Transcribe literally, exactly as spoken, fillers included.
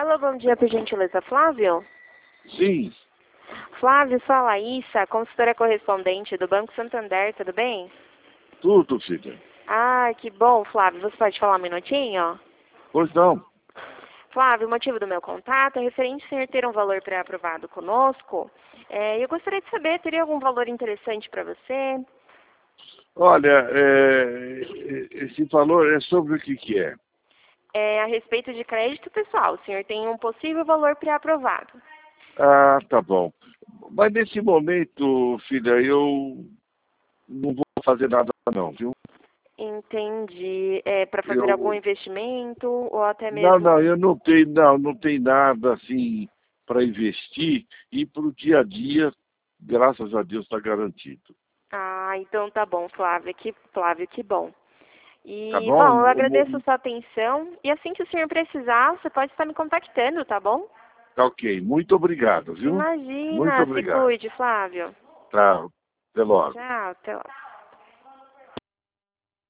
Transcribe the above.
Alô, bom dia, por gentileza, Flávio? Sim, Flávio, fala a Issa, consultora correspondente do Banco Santander, tudo bem? tudo, filha. Ah, que bom, Flávio. Você pode falar um minutinho? Pois não. Flávio, o motivo do meu contato é referente ao senhor ter um valor pré-aprovado conosco. É, eu gostaria de saber, teria algum valor interessante para você? Olha, é, esse valor é sobre o que que é? É, a respeito de crédito pessoal, o senhor tem um possível valor pré-aprovado. Ah, tá bom. Mas nesse momento, filha, eu não vou fazer nada não, viu? Entendi. É, para fazer algum Eu, investimento ou até não, mesmo... não, eu não tenho, não, não tenho nada assim para investir e para o dia a dia, graças a Deus, está garantido. Ah, então tá bom, Flávio, que, Flávio, que bom. Tá E, bom? bom, eu O agradeço a mo- sua atenção e assim que o senhor precisar, você pode estar me contactando, tá bom? Tá ok. Muito obrigado, viu? Muito Imagina, se obrigado. cuide, Flávio. Tá. Até logo. Tchau, até logo.